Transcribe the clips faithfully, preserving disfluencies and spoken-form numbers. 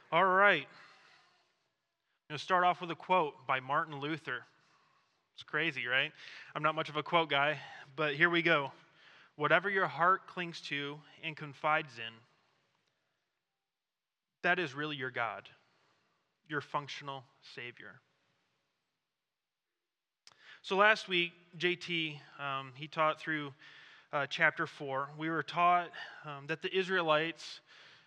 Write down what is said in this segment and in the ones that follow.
All right. I'm going to start off with a quote by Martin Luther. It's crazy, right? I'm not much of a quote guy, but here we go. Whatever your heart clings to and confides in, that is really your God, your functional Savior. So last week, J T, um, he taught through uh, chapter four. We were taught um, that the Israelites,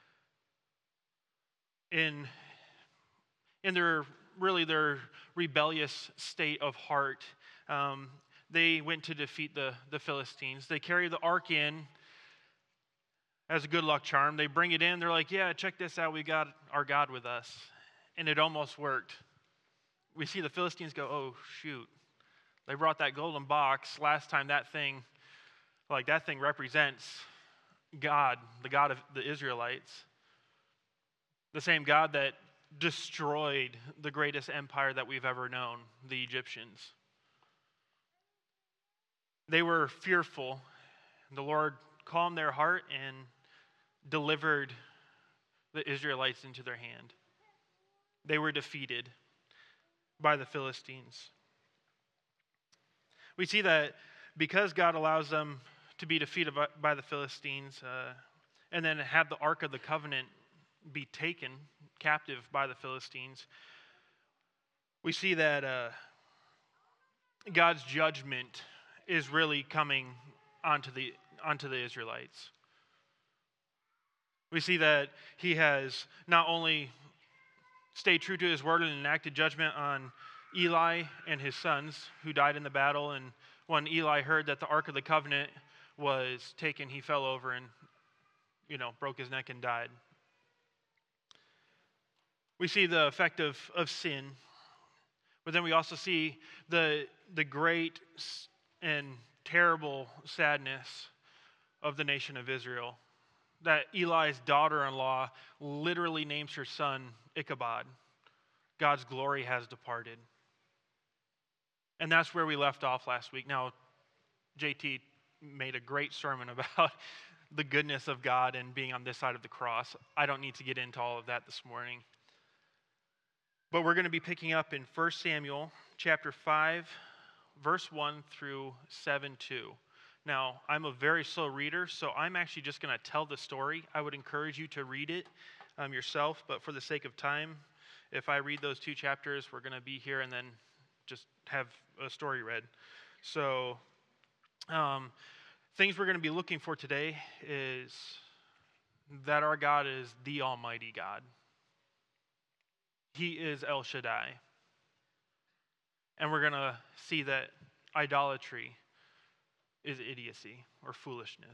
in in their really their rebellious state of heart, um, they went to defeat the, the Philistines. They carry the ark in as a good luck charm. They bring it in. They're like, yeah, check this out. We got our God with us. And it almost worked. We see the Philistines go, oh, shoot. They brought that golden box. Last time that thing, like that thing represents God, the God of the Israelites. The same God that destroyed the greatest empire that we've ever known, the Egyptians. They were fearful. The Lord calmed their heart and delivered the Israelites into their hand. They were defeated by the Philistines. We see that because God allows them to be defeated by, by the Philistines, uh, and then have the Ark of the Covenant be taken captive by the Philistines, we see that uh, God's judgment is really coming onto the onto the Israelites. We see that he has not only stayed true to his word and enacted judgment on Eli and his sons who died in the battle, and when Eli heard that the Ark of the Covenant was taken, he fell over and, you know, broke his neck and died. We see the effect of, of sin, but then we also see the, the great and terrible sadness of the nation of Israel. That Eli's daughter-in-law literally names her son Ichabod. God's glory has departed. And that's where we left off last week. Now, J T made a great sermon about the goodness of God and being on this side of the cross. I don't need to get into all of that this morning. But we're going to be picking up in First Samuel chapter five, verse one through seven two. Now, I'm a very slow reader, so I'm actually just going to tell the story. I would encourage you to read it um, yourself, but for the sake of time, if I read those two chapters, we're going to be here and then just have a story read. So, um, things we're going to be looking for today is that our God is the Almighty God. He is El Shaddai. And we're going to see that idolatry is idiocy or foolishness.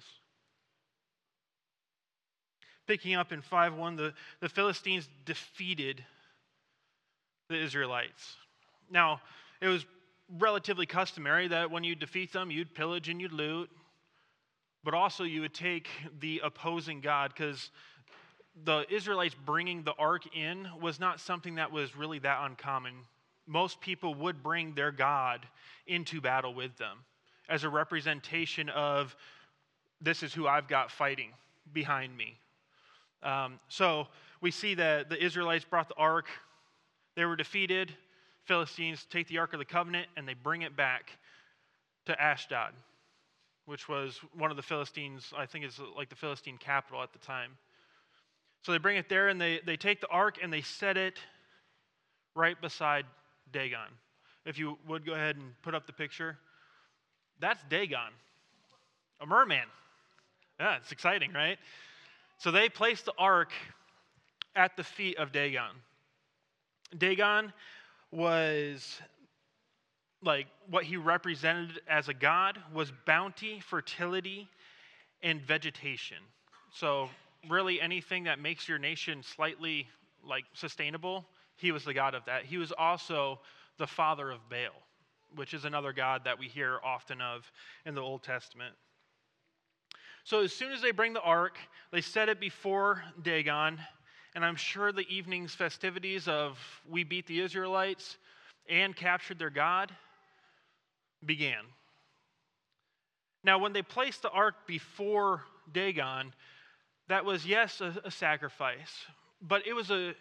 Picking up in five one, the, the Philistines defeated the Israelites. Now, it was relatively customary that when you defeat them, you'd pillage and you'd loot, but also you would take the opposing God, because the Israelites bringing the ark in was not something that was really that uncommon. Most people would bring their God into battle with them as a representation of, this is who I've got fighting behind me. Um, so we see that the Israelites brought the ark. They were defeated. Philistines take the Ark of the Covenant and they bring it back to Ashdod, which was one of the Philistines, I think it's like the Philistine capital at the time. So they bring it there and they, they take the ark and they set it right beside Dagon. If you would go ahead and put up the picture. That's Dagon, a merman. Yeah, it's exciting, right? So they placed the ark at the feet of Dagon. Dagon was, like, what he represented as a god was bounty, fertility, and vegetation. So really anything that makes your nation slightly, like, sustainable, he was the god of that. He was also the father of Baal, which is another god that we hear often of in the Old Testament. So as soon as they bring the ark, they set it before Dagon, and I'm sure the evening's festivities of we beat the Israelites and captured their God began. Now, when they placed the ark before Dagon, that was, yes, a, a sacrifice, but it was a,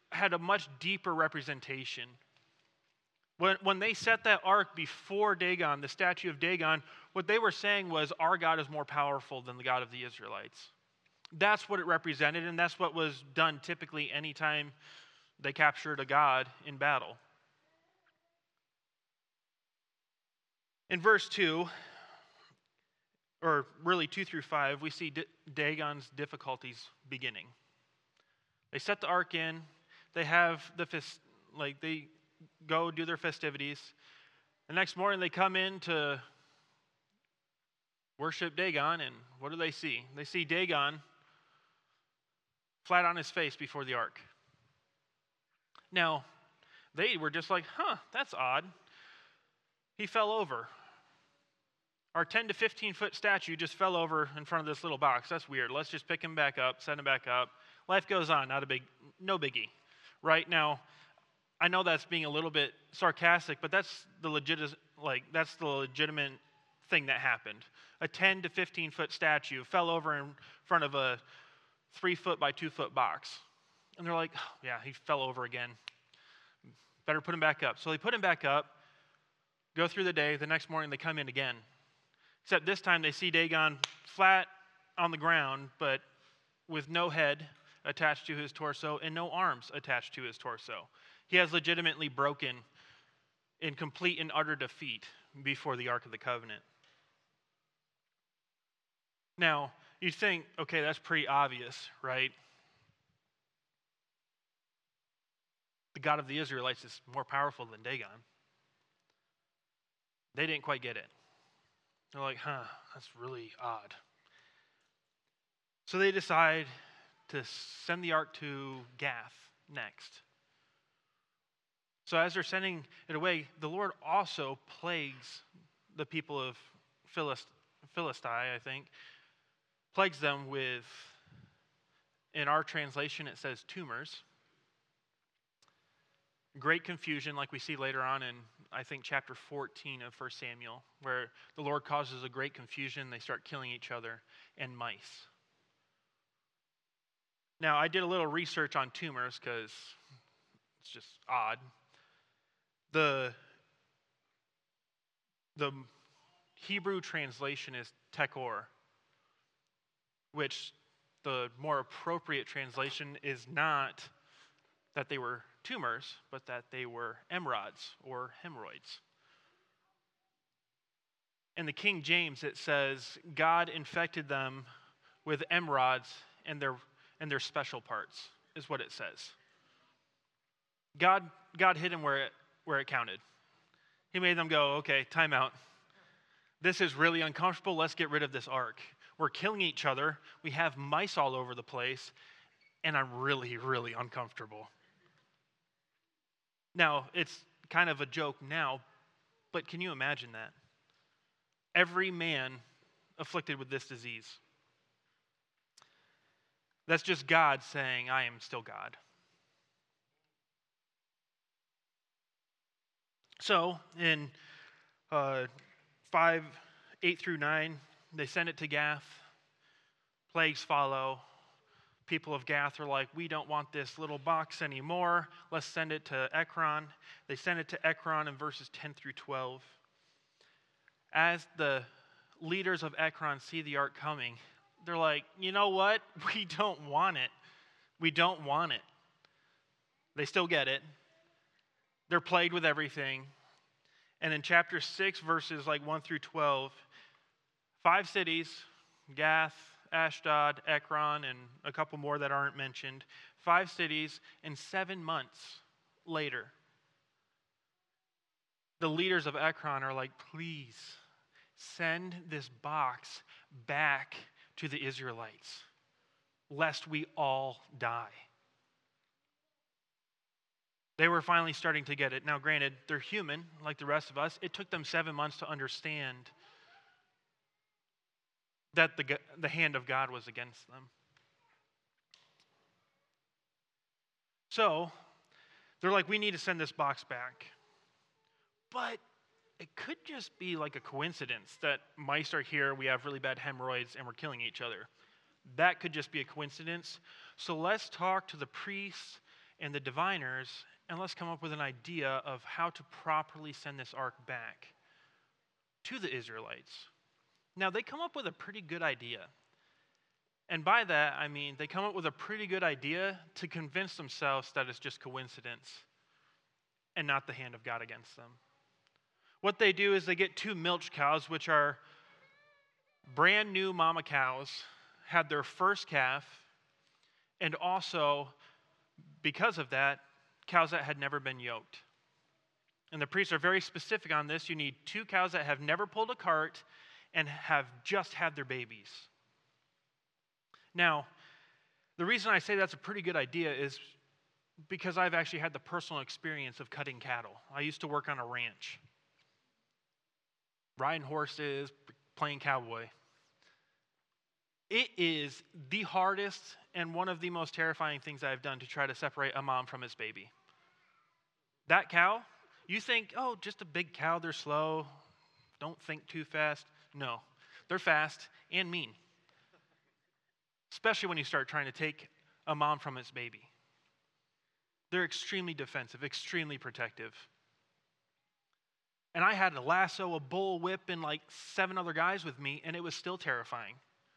had a much deeper representation. When, when they set that ark before Dagon, the statue of Dagon, what they were saying was, our God is more powerful than the God of the Israelites. That's what it represented, and that's what was done typically anytime they captured a god in battle. In verse two, or really two through five, we see D- Dagon's difficulties beginning. They set the ark in. They have the fest, like they go do their festivities. The next morning they come in to worship Dagon, and what do they see? They see Dagon flat on his face before the ark. Now, they were just like, huh, that's odd. He fell over. Our ten to fifteen foot statue just fell over in front of this little box. That's weird. Let's just pick him back up, set him back up. Life goes on, not a big, no biggie. Right now, I know that's being a little bit sarcastic, but that's the legit, like that's the legitimate thing that happened. A ten to fifteen foot statue fell over in front of a three foot by two foot box. And they're like, oh, yeah, he fell over again. Better put him back up. So they put him back up, go through the day. The next morning they come in again. Except this time they see Dagon flat on the ground, but with no head attached to his torso and no arms attached to his torso. He has legitimately broken in complete and utter defeat before the Ark of the Covenant. Now, you think, okay, that's pretty obvious, right? The God of the Israelites is more powerful than Dagon. They didn't quite get it. They're like, huh, that's really odd. So they decide to send the ark to Gath next. So as they're sending it away, the Lord also plagues the people of Philist- Philistine, I think, plagues them with, in our translation it says tumors. Great confusion, like we see later on in, I think, chapter fourteen of First Samuel, where the Lord causes a great confusion. They start killing each other, and mice. Now, I did a little research on tumors because it's just odd. The, the Hebrew translation is tekor, which the more appropriate translation is not that they were tumors, but that they were emerods or hemorrhoids. In the King James, it says, God infected them with emerods and their and their special parts, is what it says. God, God hit them where it, where it counted. He made them go, okay, time out. This is really uncomfortable. Let's get rid of this ark. We're killing each other. We have mice all over the place, and I'm really, really uncomfortable. Now, it's kind of a joke now, but can you imagine that? Every man afflicted with this disease. That's just God saying, I am still God. So, in uh, five, eight through nine, they send it to Gath. Plagues follow. People of Gath are like, we don't want this little box anymore. Let's send it to Ekron. They send it to Ekron in verses ten through twelve. As the leaders of Ekron see the ark coming, they're like, you know what? We don't want it. We don't want it. They still get it. They're plagued with everything. And in chapter six, verses like one through twelve, five cities, Gath, Ashdod, Ekron, and a couple more that aren't mentioned, five cities, and seven months later, the leaders of Ekron are like, please send this box back to the Israelites, lest we all die. They were finally starting to get it. Now, granted, they're human, like the rest of us. It took them seven months to understand that the, the hand of God was against them. So, they're like, we need to send this box back. But it could just be like a coincidence that mice are here, we have really bad hemorrhoids, and we're killing each other. That could just be a coincidence. So let's talk to the priests and the diviners, and let's come up with an idea of how to properly send this ark back to the Israelites. Now, they come up with a pretty good idea. And by that, I mean they come up with a pretty good idea to convince themselves that it's just coincidence and not the hand of God against them. What they do is they get two milch cows, which are brand new mama cows, had their first calf, and also, because of that, cows that had never been yoked. And the priests are very specific on this. You need two cows that have never pulled a cart and have just had their babies. Now, the reason I say that's a pretty good idea is because I've actually had the personal experience of cutting cattle. I used to work on a ranch, riding horses, playing cowboy. It is the hardest and one of the most terrifying things I've done to try to separate a mom from its baby. That cow, you think, oh, just a big cow, they're slow, don't think too fast. No, they're fast and mean, especially when you start trying to take a mom from its baby. They're extremely defensive, extremely protective. And I had to lasso a bull whip and like seven other guys with me, and it was still terrifying.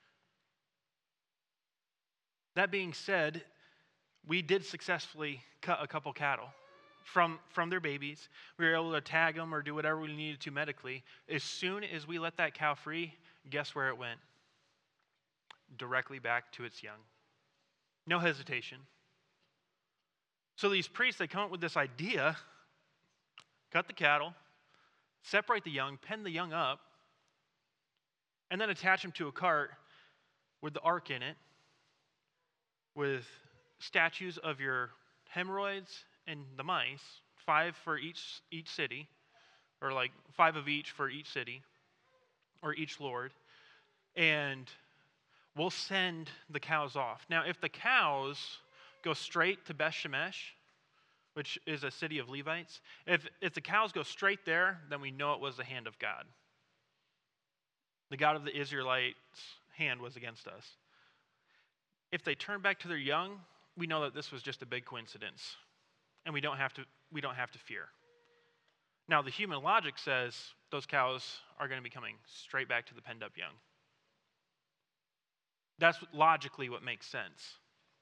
That being said, we did successfully cut a couple cattle from, from their babies. We were able to tag them or do whatever we needed to medically. As soon as we let that cow free, guess where it went? Directly back to its young. No hesitation. So these priests, they come up with this idea, cut the cattle, separate the young, pen the young up, and then attach them to a cart with the ark in it, with statues of your hemorrhoids and the mice, five for each each city, or like five of each for each city, or each lord, and we'll send the cows off. Now, if the cows go straight to Beth Shemesh, which is a city of Levites, if, if the cows go straight there, then we know it was the hand of God. The God of the Israelites' hand was against us. If they turn back to their young, we know that this was just a big coincidence, and we don't have to, we don't have to fear. Now, the human logic says those cows are going to be coming straight back to the penned up young. That's logically what makes sense.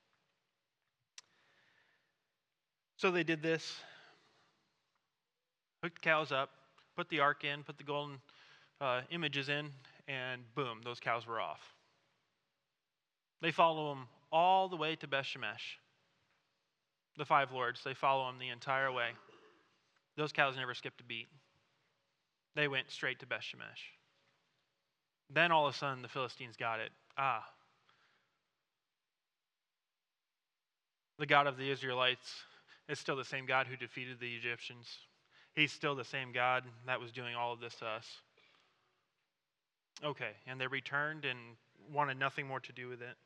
So they did this, hooked the cows up, put the ark in, put the golden uh, images in, and boom, those cows were off. They follow him all the way to Beth Shemesh. The five lords, they follow him the entire way. Those cows never skipped a beat. They went straight to Beth Shemesh. Then all of a sudden, the Philistines got it. Ah. The God of the Israelites is still the same God who defeated the Egyptians. He's still the same God that was doing all of this to us. Okay, and they returned and wanted nothing more to do with it.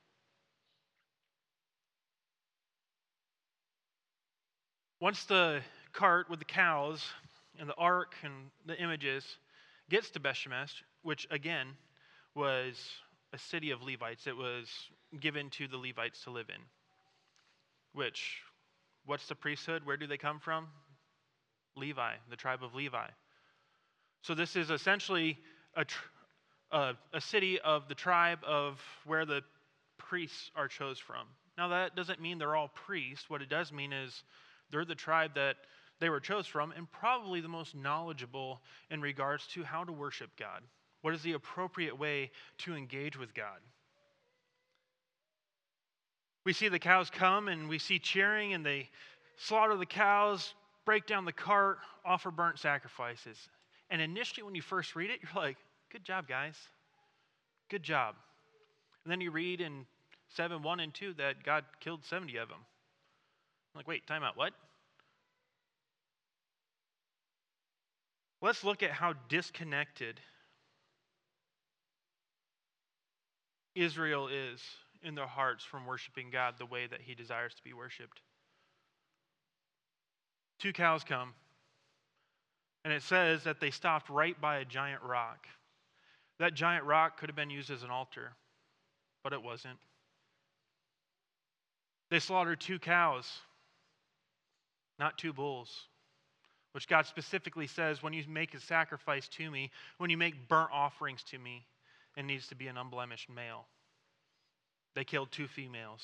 Once the cart with the cows and the ark and the images gets to Beth Shemesh, which again was a city of Levites, it was given to the Levites to live in. Which, what's the priesthood? Where do they come from? Levi, the tribe of Levi. So this is essentially a, tr- a, a city of the tribe of where the priests are chose from. Now that doesn't mean they're all priests. What it does mean is they're the tribe that they were chose from and probably the most knowledgeable in regards to how to worship God. What is the appropriate way to engage with God? We see the cows come and we see cheering and they slaughter the cows, break down the cart, offer burnt sacrifices. And initially when you first read it, you're like, good job, guys. Good job. And then you read in seven, one and two that God killed seventy of them. I'm like, wait, time out, what? Let's look at how disconnected Israel is in their hearts from worshiping God the way that he desires to be worshiped. Two cows come, and it says that they stopped right by a giant rock. That giant rock could have been used as an altar, but it wasn't. They slaughtered two cows. not two bulls, which God specifically says when you make a sacrifice to me, when you make burnt offerings to me, it needs to be an unblemished male. They killed two females.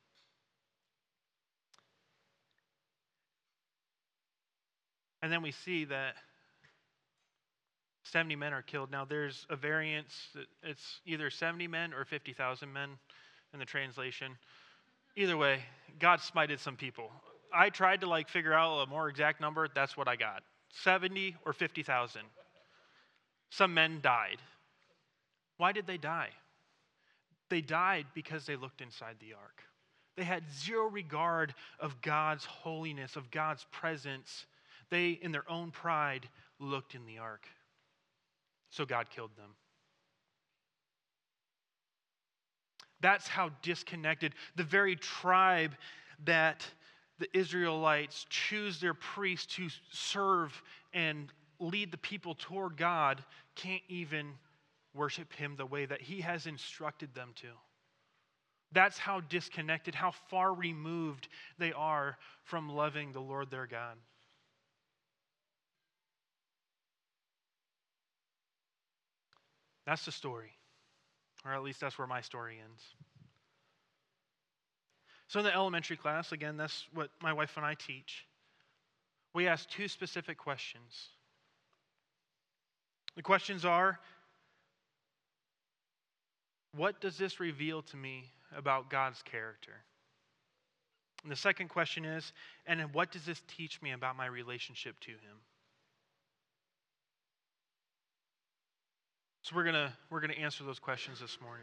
And then we see that seventy men are killed. Now there's a variance. It's either seventy men or fifty thousand men in the translation. Either way, God smited some people. I tried to like figure out a more exact number. That's what I got. seventy or fifty thousand. Some men died. Why did they die? They died because they looked inside the ark. They had zero regard of God's holiness, of God's presence. They, in their own pride, looked in the ark. So God killed them. That's how disconnected the very tribe that the Israelites choose their priests to serve and lead the people toward God can't even worship him the way that he has instructed them to. That's how disconnected, how far removed they are from loving the Lord their God. That's the story. Or at least that's where my story ends. So in the elementary class, again, that's what my wife and I teach. We ask two specific questions. The questions are, what does this reveal to me about God's character? And the second question is, and what does this teach me about my relationship to him? So we're gonna we're gonna answer those questions this morning.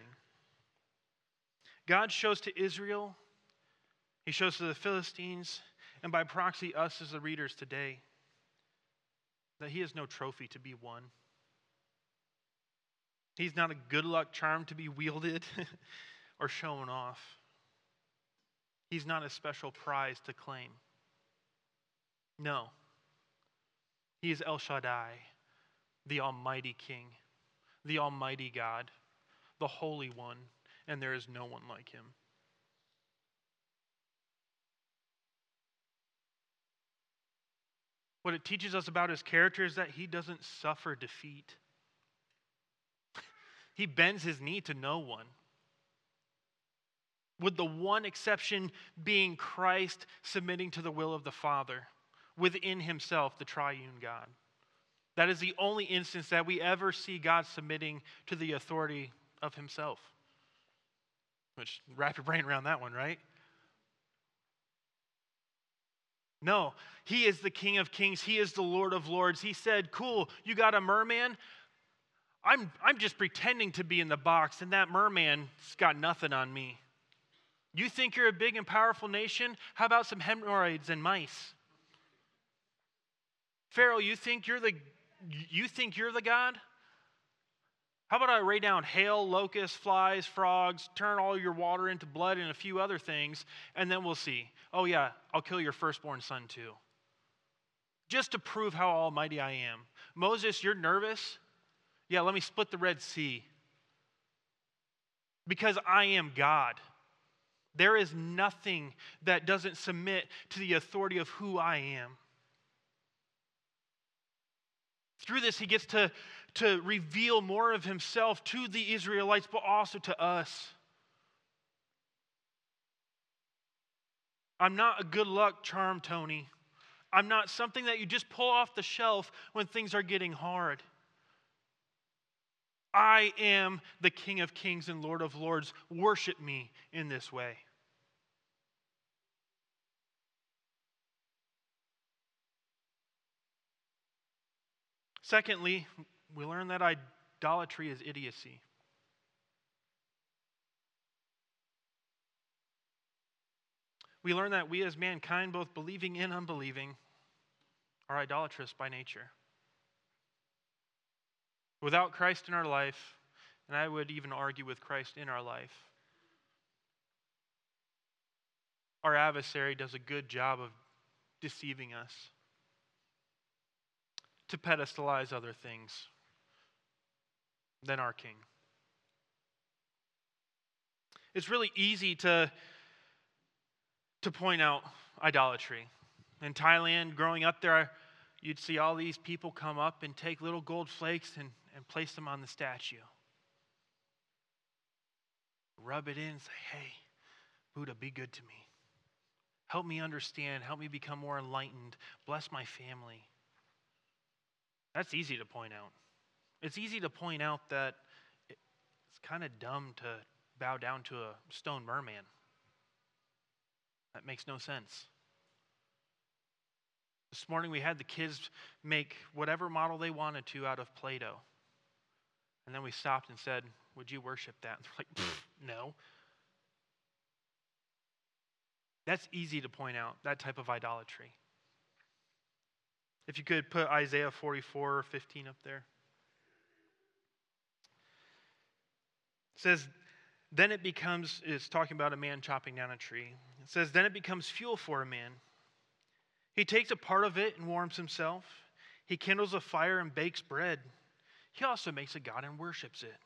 God shows to Israel, he shows to the Philistines, and by proxy us as the readers today, that he is no trophy to be won. He's not a good luck charm to be wielded or shown off. He's not a special prize to claim. No. He is El Shaddai, the Almighty King, the Almighty God, the Holy One, and there is no one like him. What it teaches us about his character is that he doesn't suffer defeat. He bends his knee to no one. With the one exception being Christ submitting to the will of the Father within himself, the triune God. That is the only instance that we ever see God submitting to the authority of himself. Which, wrap your brain around that one, right? No, he is the King of Kings. He is the Lord of Lords. He said, cool, you got a merman? I'm, I'm just pretending to be in the box, and that merman's got nothing on me. You think you're a big and powerful nation? How about some hemorrhoids and mice? Pharaoh, you think you're the you think you're the God? How about I rain down hail, locusts, flies, frogs, turn all your water into blood and a few other things, and then we'll see. Oh yeah, I'll kill your firstborn son too. Just to prove how almighty I am. Moses, you're nervous? Yeah, let me split the Red Sea. Because I am God. There is nothing that doesn't submit to the authority of who I am. Through this, he gets to, to reveal more of himself to the Israelites, but also to us. I'm not a good luck charm, Tony. I'm not something that you just pull off the shelf when things are getting hard. I am the King of Kings and Lord of Lords. Worship me in this way. Secondly, we learn that idolatry is idiocy. We learn that we as mankind, both believing and unbelieving, are idolatrous by nature. Without Christ in our life, and I would even argue with Christ in our life, our adversary does a good job of deceiving us to pedestalize other things than our King. It's really easy to, to point out idolatry. In Thailand, growing up there, you'd see all these people come up and take little gold flakes and, and place them on the statue. Rub it in and say, hey, Buddha, be good to me. Help me understand. Help me become more enlightened. Bless my family. That's easy to point out. It's easy to point out that it's kind of dumb to bow down to a stone merman. That makes no sense. This morning we had the kids make whatever model they wanted to out of Play-Doh. And then we stopped and said, would you worship that? And they're like, no. That's easy to point out, that type of idolatry. If you could put Isaiah forty-four fifteen up there. It says, then it becomes, it's talking about a man chopping down a tree. It says, then it becomes fuel for a man. He takes a part of it and warms himself. He kindles a fire and bakes bread. He also makes a god and worships it.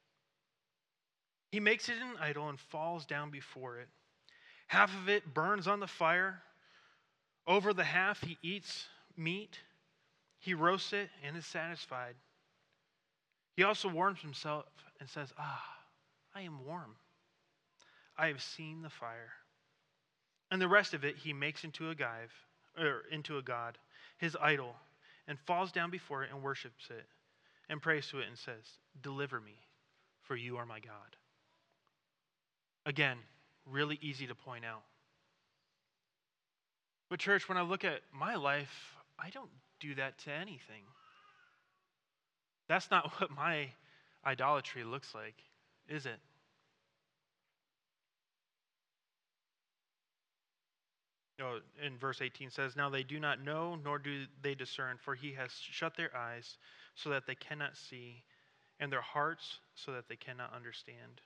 He makes it an idol and falls down before it. Half of it burns on the fire. Over the half he eats meat. He roasts it and is satisfied. He also warms himself and says, ah, I am warm. I have seen the fire. And the rest of it he makes into a god, or into a god, his idol, and falls down before it and worships it, and prays to it and says, deliver me, for you are my God. Again, really easy to point out. But church, when I look at my life, I don't do that to anything. That's not what my idolatry looks like, is it? No, in verse eighteen says, now they do not know, nor do they discern, for he has shut their eyes so that they cannot see, and their hearts so that they cannot understand.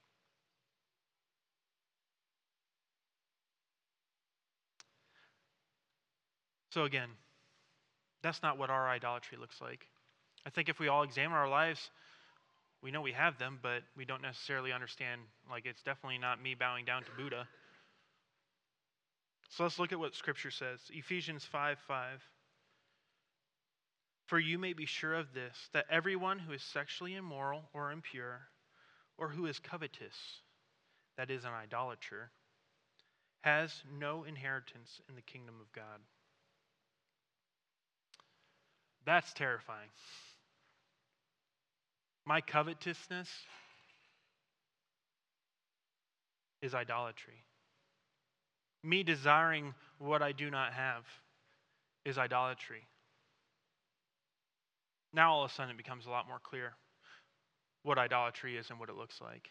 So again, that's not what our idolatry looks like. I think if we all examine our lives, we know we have them, but we don't necessarily understand. Like, it's definitely not me bowing down to Buddha. So let's look at what Scripture says. Ephesians five five. For you may be sure of this, that everyone who is sexually immoral or impure, or who is covetous, that is an idolater, has no inheritance in the kingdom of God. That's terrifying. My covetousness is idolatry. Me desiring what I do not have is idolatry. Now all of a sudden it becomes a lot more clear what idolatry is and what it looks like.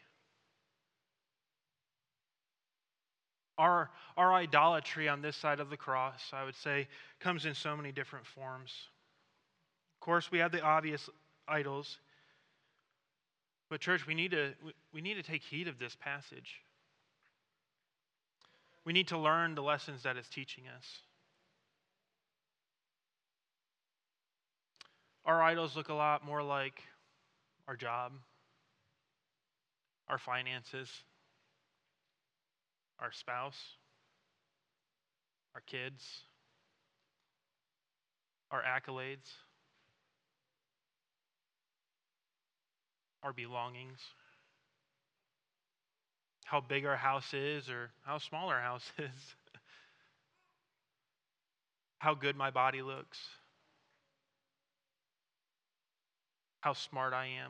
Our, our idolatry on this side of the cross, I would say, comes in so many different forms. Of course, we have the obvious idols. But church, we need to we need to take heed of this passage. We need to learn the lessons that it's teaching us. Our idols look a lot more like our job, our finances, our spouse, our kids, our accolades, our belongings, how big our house is or how small our house is, how good my body looks, how smart I am.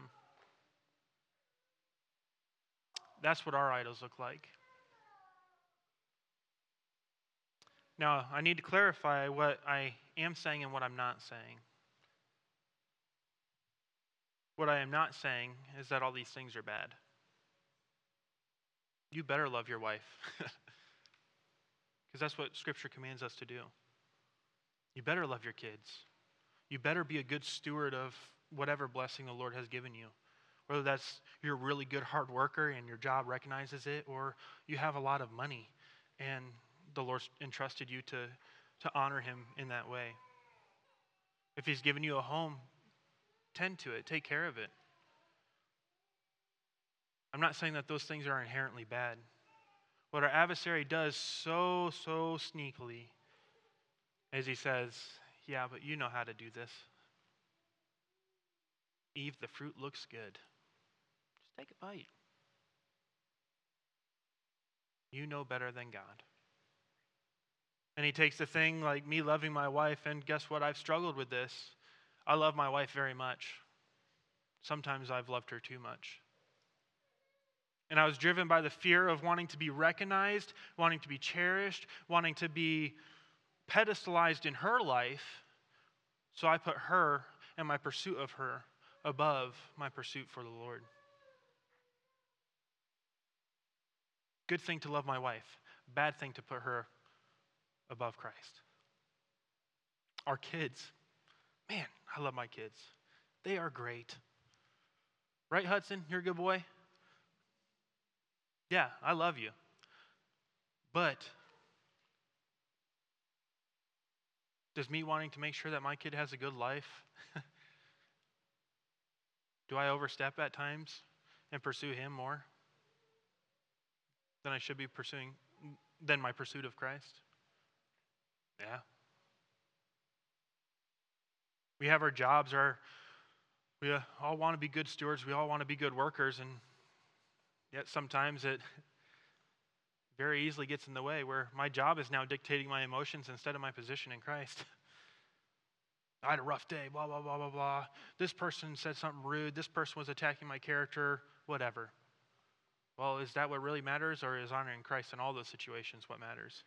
That's what our idols look like. Now, I need to clarify what I am saying and what I'm not saying. What I am not saying is that all these things are bad. You better love your wife. Because that's what Scripture commands us to do. You better love your kids. You better be a good steward of whatever blessing the Lord has given you. Whether that's you're a really good hard worker and your job recognizes it, or you have a lot of money and the Lord entrusted you to, to honor him in that way. If he's given you a home, tend to it, take care of it. I'm not saying that those things are inherently bad. What our adversary does so, so sneakily As he says, yeah, but you know how to do this. Eve, the fruit looks good. Just take a bite. You know better than God. And he takes the thing like me loving my wife, and guess what? I've struggled with this. I love my wife very much. Sometimes I've loved her too much. And I was driven by the fear of wanting to be recognized, wanting to be cherished, wanting to be pedestalized in her life. So I put her and my pursuit of her above my pursuit for the Lord. Good thing to love my wife. Bad thing to put her above Christ. Our kids. Man, I love my kids. They are great. Right, Hudson? You're a good boy? Yeah, I love you. But does me wanting to make sure that my kid has a good life, do I overstep at times and pursue him more than I should be pursuing, than my pursuit of Christ? Yeah. We have our jobs, our, we all want to be good stewards, we all want to be good workers, and yet sometimes it very easily gets in the way where my job is now dictating my emotions instead of my position in Christ. I had a rough day, blah, blah, blah, blah, blah. This person said something rude. This person was attacking my character, whatever. Well, is that what really matters, or is honoring Christ in all those situations what matters?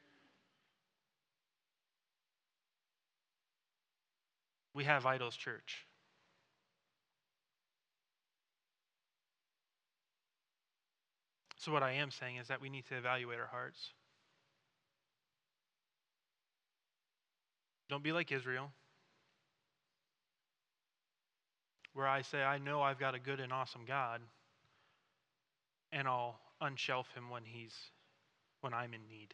We have idols, church. So what I am saying is that we need to evaluate our hearts. Don't be like Israel, where I say, I know I've got a good and awesome God, and I'll unshelf him when he's when I'm in need.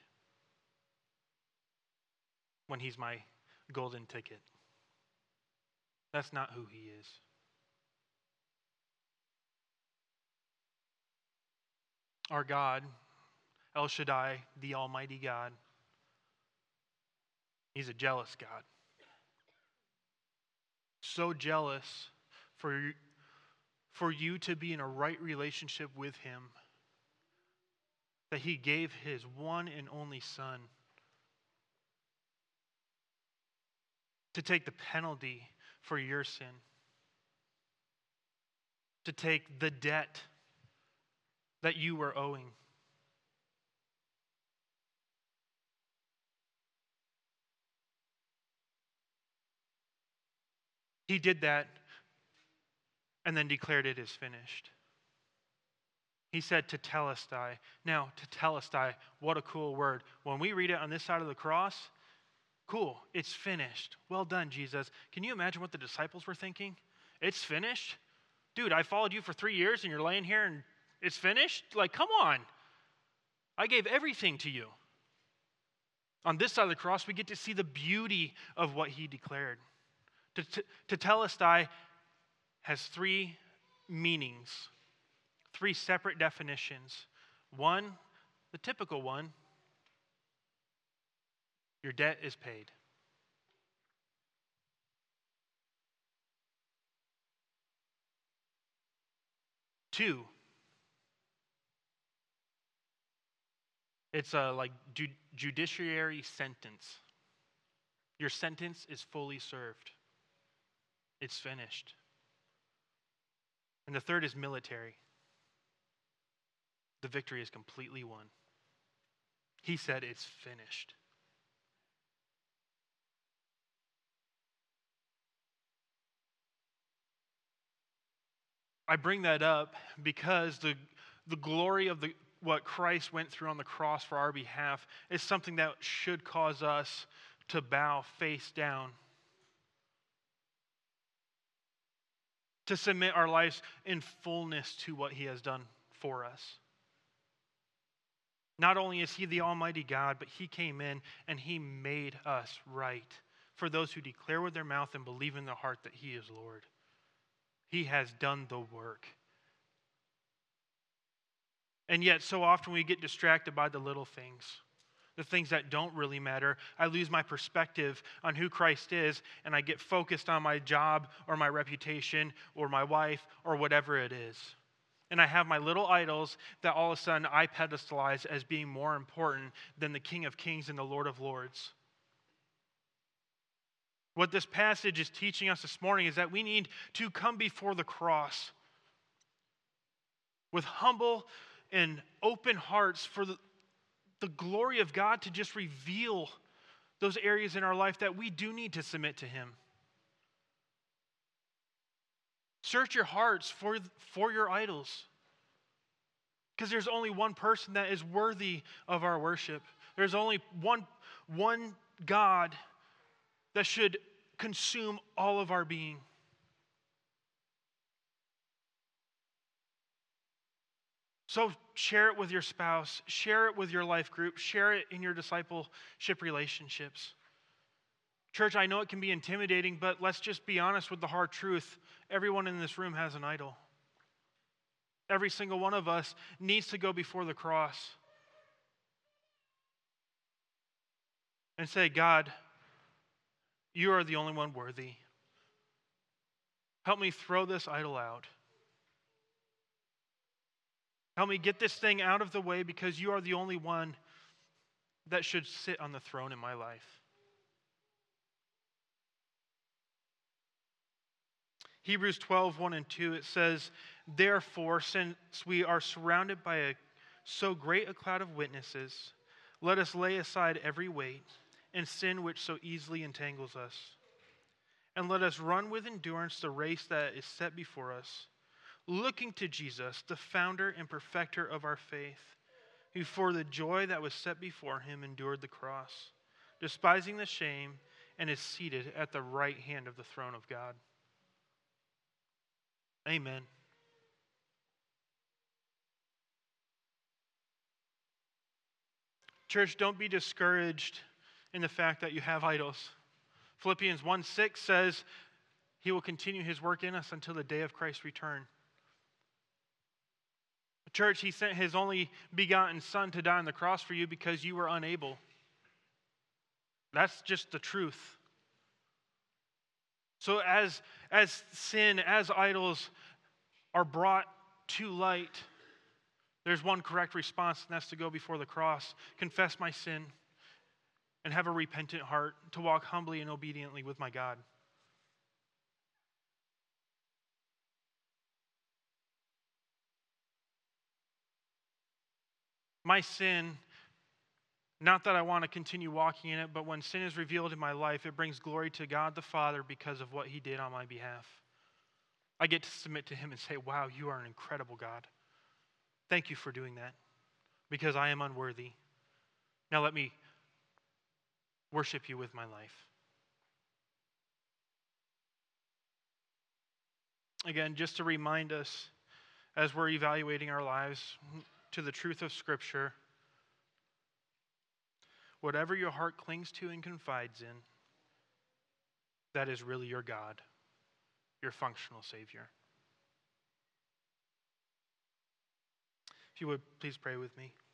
When he's my golden ticket. That's not who he is. Our God, El Shaddai, the Almighty God, he's a jealous God. So jealous for you, for you to be in a right relationship with him that he gave his one and only Son to take the penalty for your sin, to take the debt that you were owing. He did that and then declared it is finished. He said tetelestai. Now, tetelestai, what a cool word. When we read it on this side of the cross, cool, it's finished. Well done, Jesus. Can you imagine what the disciples were thinking? It's finished? Dude, I followed you for three years and you're laying here and it's finished? Like, come on. I gave everything to you. On this side of the cross, we get to see the beauty of what he declared. Tetelestai has three meanings, three separate definitions. One, the typical one, your debt is paid. Two, it's a like ju- judiciary sentence. Your sentence is fully served. It's finished. And the third is military. The victory is completely won. He said it's finished. I bring that up because the, the glory of the what Christ went through on the cross for our behalf is something that should cause us to bow face down, to submit our lives in fullness to what he has done for us. Not only is he the Almighty God, but he came in and he made us right for those who declare with their mouth and believe in their heart that he is Lord. He has done the work. And yet, so often we get distracted by the little things. the things that don't really matter. I lose my perspective on who Christ is, and I get focused on my job or my reputation or my wife or whatever it is. And I have my little idols that all of a sudden I pedestalize as being more important than the King of Kings and the Lord of Lords. What this passage is teaching us this morning is that we need to come before the cross with humble and open hearts for the, the glory of God to just reveal those areas in our life that we do need to submit to Him. Search your hearts for, for your idols. Because there's only one person that is worthy of our worship. There's only one, one God that should consume all of our being. So share it with your spouse, share it with your life group, share it in your discipleship relationships. Church, I know it can be intimidating, but let's just be honest with the hard truth. Everyone in this room has an idol. Every single one of us needs to go before the cross and say, God, you are the only one worthy. Help me throw this idol out. Help me get this thing out of the way because you are the only one that should sit on the throne in my life. Hebrews twelve, one and two, it says, therefore, since we are surrounded by a, so great a cloud of witnesses, let us lay aside every weight and sin which so easily entangles us. And let us run with endurance the race that is set before us, looking to Jesus, the founder and perfecter of our faith, who for the joy that was set before him endured the cross, despising the shame, and is seated at the right hand of the throne of God. Amen. Church, don't be discouraged in the fact that you have idols. Philippians one six says he will continue his work in us until the day of Christ's return. Church, he sent his only begotten Son to die on the cross for you because you were unable. That's just the truth. So as, as sin, as idols are brought to light, there's one correct response, and that's to go before the cross, confess my sin, and have a repentant heart to walk humbly and obediently with my God. My sin, not that I want to continue walking in it, but when sin is revealed in my life, it brings glory to God the Father because of what he did on my behalf. I get to submit to him and say, wow, you are an incredible God. Thank you for doing that because I am unworthy. Now let me worship you with my life. Again, just to remind us as we're evaluating our lives to the truth of Scripture, whatever your heart clings to and confides in, that is really your God, your functional Savior. If you would, please pray with me.